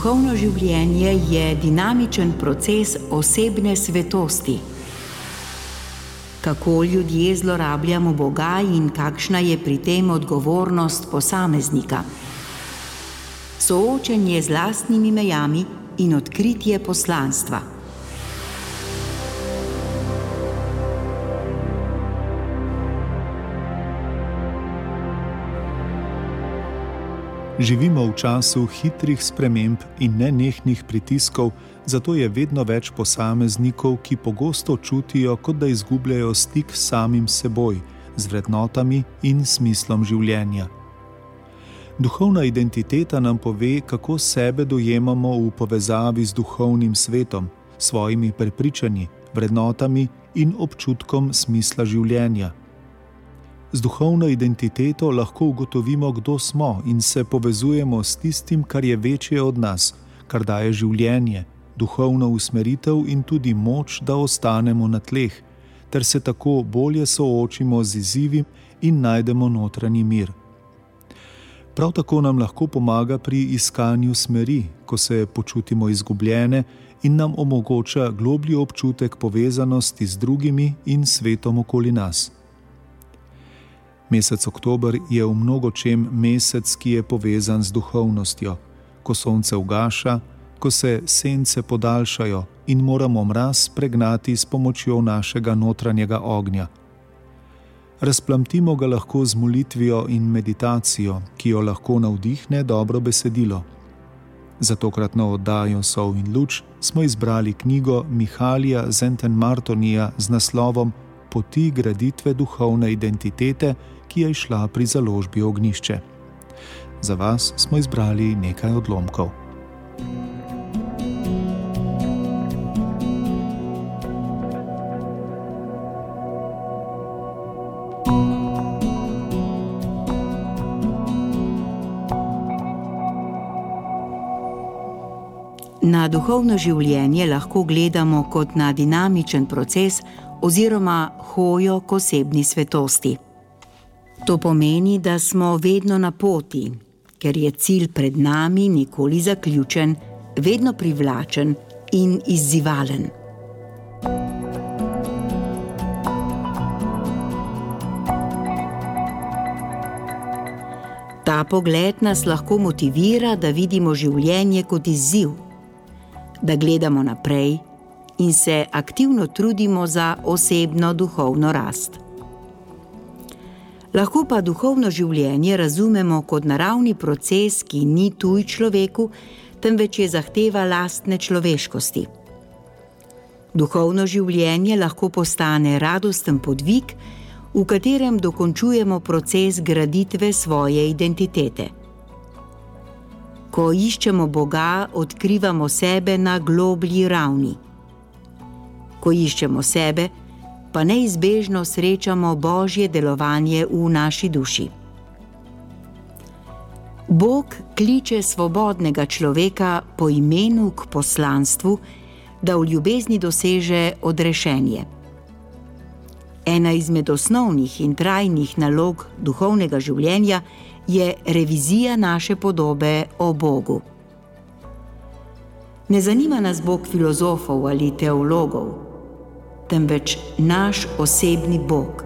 Duhovno življenje je dinamičen proces osebne svetosti. Kako ljudje zlorabljamo Boga in kakšna je pri tem odgovornost posameznika. Soočenje z lastnimi mejami in odkritje poslanstva. Živimo v času hitrih sprememb in nenehnih pritiskov, zato je vedno več posameznikov, ki pogosto čutijo, kot da izgubljajo stik s samim seboj, z vrednotami in smislom življenja. Duhovna identiteta nam pove, kako sebe dojemamo v povezavi z duhovnim svetom, svojimi prepričanji, vrednotami in občutkom smisla življenja. Z duhovno identiteto lahko ugotovimo, kdo smo in se povezujemo s tistim, kar je večje od nas, kar daje življenje, duhovno usmeritev in tudi moč, da ostanemo na tleh, ter se tako bolje soočimo z izzivi in najdemo notranji mir. Prav tako nam lahko pomaga pri iskanju smeri, ko se počutimo izgubljene in nam omogoča globlji občutek povezanosti z drugimi in svetom okoli nas. Mesec oktober je v mnogočem mesec, ki je povezan z duhovnostjo, ko sonce ugaša, ko se sence podaljšajo in moramo mraz pregnati s pomočjo našega notranjega ognja. Razplamtimo ga lahko z molitvijo in meditacijo, ki jo lahko navdihne dobro besedilo. Za tokratno oddajo Sol in luč smo izbrali knjigo Mihalija Zentenmartonija z naslovom Poti graditve duhovne identitete, ki je izšla pri založbi Ognjišče. Za vas smo izbrali nekaj odlomkov. Na duhovno življenje lahko gledamo kot na dinamičen proces oziroma hojo k osebni svetosti. To pomeni, da smo vedno na poti, ker je cilj pred nami nikoli zaključen, vedno privlačen in izzivalen. Ta pogled nas lahko motivira, da vidimo življenje kot izziv, da gledamo naprej in se aktivno trudimo za osebno duhovno rast. Lahko pa duhovno življenje razumemo kot naravni proces, ki ni tuj človeku, temveč je zahteva lastne človeškosti. Duhovno življenje lahko postane radosten podvig, v katerem dokončujemo proces graditve svoje identitete. Ko iščemo Boga, odkrivamo sebe na globlji ravni. Ko iščemo sebe, pa neizbežno srečamo Božje delovanje v naši duši. Bog kliče svobodnega človeka po imenu k poslanstvu, da v ljubezni doseže odrešenje. Ena izmed osnovnih in trajnih nalog duhovnega življenja je revizija naše podobe o Bogu. Ne zanima nas Bog filozofov ali teologov, temveč naš osebni Bog.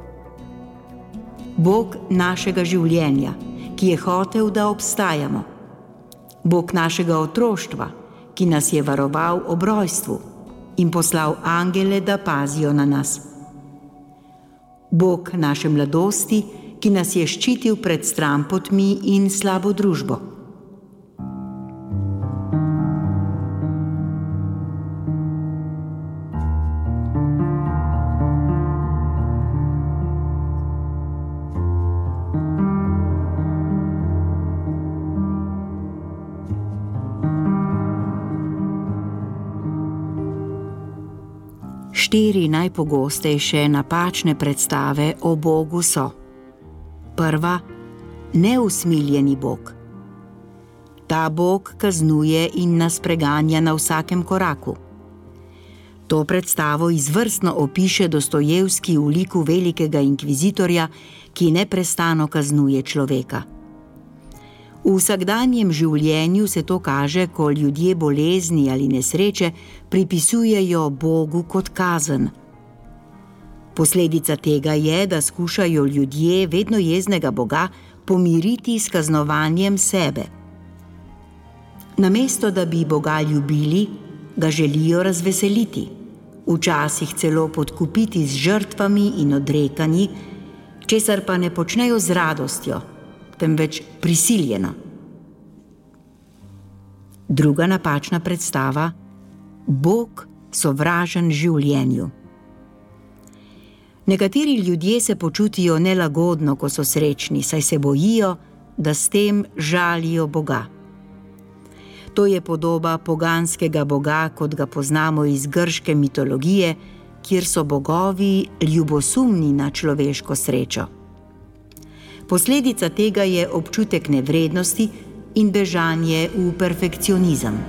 Bog našega življenja, ki je hotel, da obstajamo. Bog našega otroštva, ki nas je varoval ob rojstvu in poslal angele, da pazijo na nas. Bog naše mladosti, ki nas je ščitil pred stranpotmi in slabo družbo. Štiri najpogostejše napačne predstave o Bogu so: prva, neusmiljeni Bog. Ta Bog kaznuje in nas preganja na vsakem koraku. To predstavo izvrstno opiše Dostojevski v liku velikega inkvizitorja, ki neprestano kaznuje človeka. V vsakdanjem življenju se to kaže, ko ljudje bolezni ali nesreče pripisujejo Bogu kot kazen. Posledica tega je, da skušajo ljudje vedno jeznega Boga pomiriti s kaznovanjem sebe. Namesto da bi Boga ljubili, ga želijo razveseliti, včasih celo podkupiti z žrtvami in odrekanji, česar pa ne počnejo z radostjo, temveč prisiljeno. Druga napačna predstava: Bog sovražen življenju. Nekateri ljudje se počutijo nelagodno, ko so srečni, saj se bojijo, da s tem žalijo Boga. To je podoba poganskega boga, kot ga poznamo iz grške mitologije, kjer so bogovi ljubosumni na človeško srečo. Posledica tega je občutek nevrednosti in bežanje v perfekcionizem.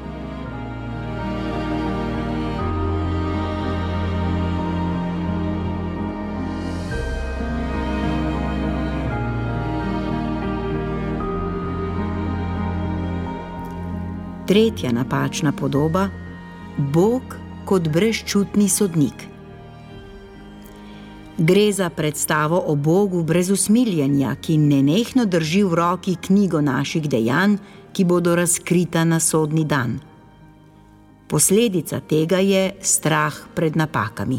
Tretja napačna podoba: Bog kot brezčutni sodnik. Gre za predstavo o Bogu brez usmiljenja, ki nenehno drži v roki knjigo naših dejanj, ki bodo razkrita na sodni dan. Posledica tega je strah pred napakami.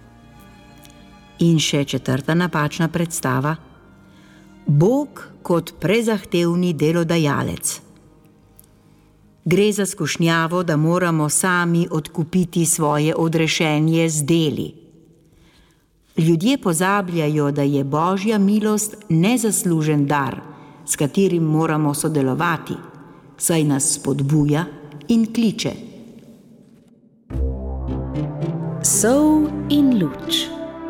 In še četrta napačna predstava: Bog kot prezahtevni delodajalec. Gre za skušnjavo, da moramo sami odkupiti svoje odrešenje z deli. Ljudje pozabljajo, da je Božja milost nezaslužen dar, s katerim moramo sodelovati, saj nas spodbuja in kliče. Sol in luč.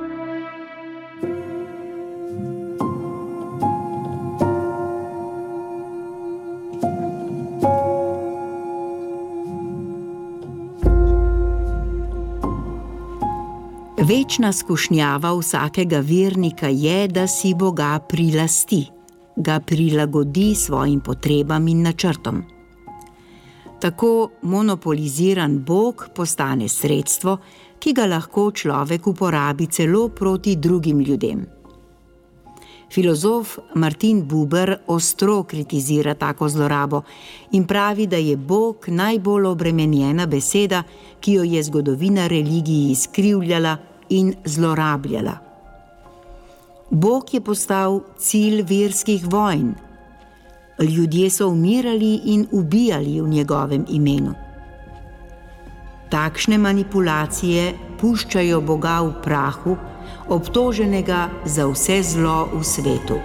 Večna skušnjava vsakega vernika je, da si Boga prilasti, ga prilagodi svojim potrebam in načrtom. Tako monopoliziran Bog postane sredstvo, ki ga lahko človek uporabi celo proti drugim ljudem. Filozof Martin Buber ostro kritizira tako zlorabo in pravi, da je Bog najbolj obremenjena beseda, ki jo je zgodovina religiji izkrivljala in zlorabljala. Bog je postal cilj verskih vojn. Ljudje so umirali in ubijali v njegovem imenu. Takšne manipulacije puščajo Boga v prahu, obtoženega za vse zlo v svetu.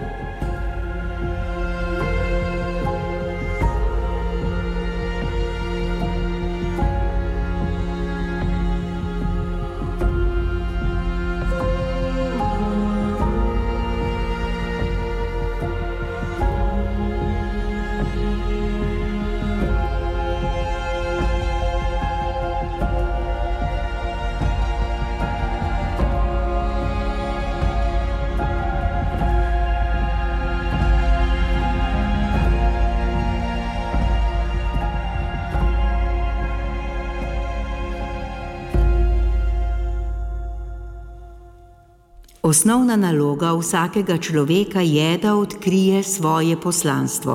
Osnovna naloga vsakega človeka je, da odkrije svoje poslanstvo.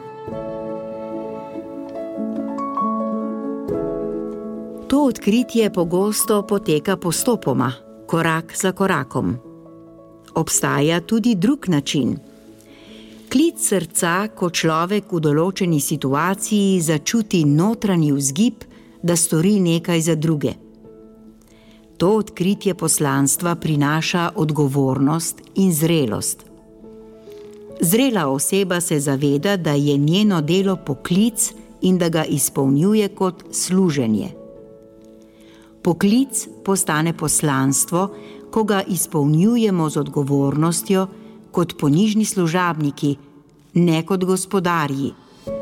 To odkritje pogosto poteka postopoma, korak za korakom. Obstaja tudi drug način. Klic srca, ko človek v določeni situaciji začuti notranji vzgib, da stori nekaj za druge. To odkritje poslanstva prinaša odgovornost in zrelost. Zrela oseba se zaveda, da je njeno delo poklic in da ga izpolnjuje kot služenje. Poklic postane poslanstvo, ko ga izpolnjujemo z odgovornostjo kot ponižni služabniki, ne kot gospodarji.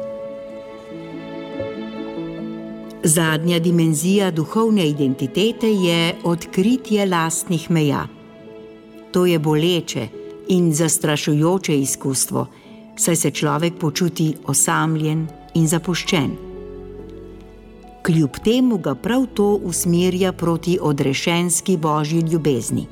Zadnja dimenzija duhovne identitete je odkritje lastnih meja. To je boleče in zastrašujoče izkustvo, saj se človek počuti osamljen in zapuščen. Kljub temu ga prav to usmerja proti odrešenski Božji ljubezni.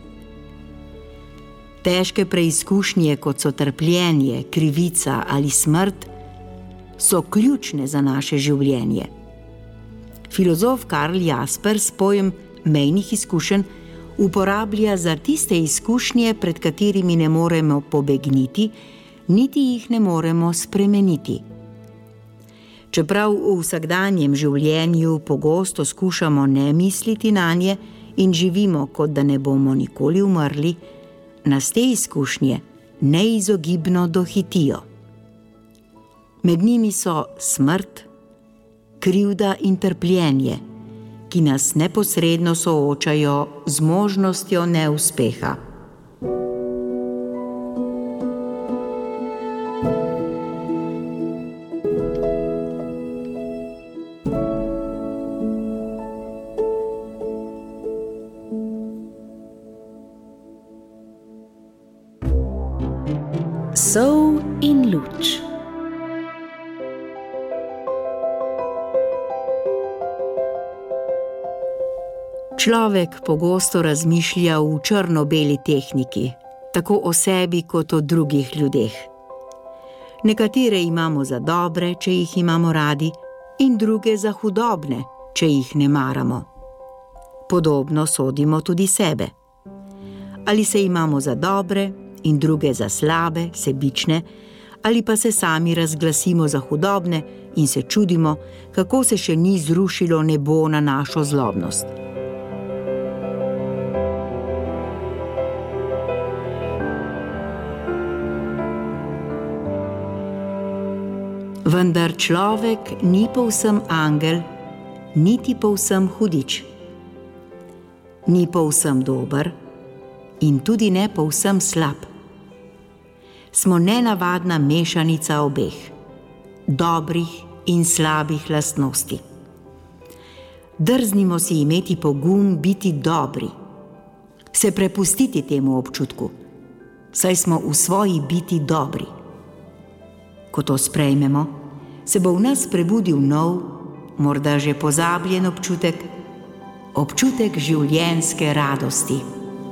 Težke preizkušnje, kot so trpljenje, krivica ali smrt, so ključne za naše življenje. Filozof Karl Jaspers pojem mejnih izkušenj uporablja za tiste izkušnje, pred katerimi ne moremo pobegniti, niti jih ne moremo spremeniti. Čeprav v vsakdanjem življenju pogosto skušamo ne misliti nanje in živimo, kot da ne bomo nikoli umrli, nas te izkušnje neizogibno dohitijo. Med njimi so smrt, krivda in trpljenje, ki nas neposredno soočajo z možnostjo neuspeha. Sol in luč. Človek pogosto razmišlja v črno-beli tehniki, tako o sebi kot o drugih ljudeh. Nekatere imamo za dobre, če jih imamo radi, in druge za hudobne, če jih ne maramo. Podobno sodimo tudi sebe. Ali se imamo za dobre in druge za slabe, sebične, ali pa se sami razglasimo za hudobne in se čudimo, kako se še ni zrušilo nebo na našo zlobnost. Vendar človek ni povsem angel, niti povsem hudič. Ni povsem dober in tudi ne povsem slab. Smo nenavadna mešanica obeh, dobrih in slabih lastnosti. Drznimo si imeti pogum biti dobri, se prepustiti temu občutku, saj smo v svoji biti dobri. Ko to sprejmemo, se bo v nas prebudil nov, morda že pozabljen občutek življenjske radosti.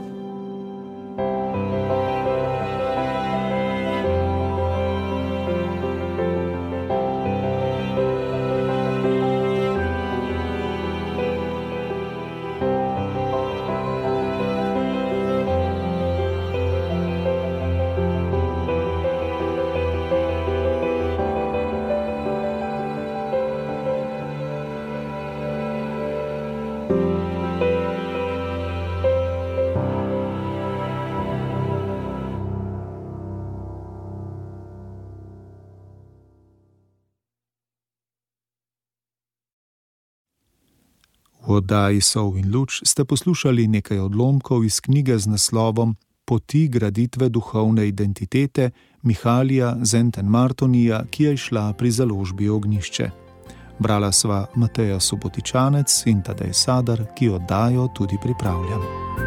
V oddaji Sol in luč ste poslušali nekaj odlomkov iz knjige z naslovom Poti graditve duhovne identitete Mihalija Zentenmartonija, ki je izšla pri založbi Ognjišče. Brala sva Mateja Subotičanec in Tadej Sadar, ki oddajo tudi pripravljam.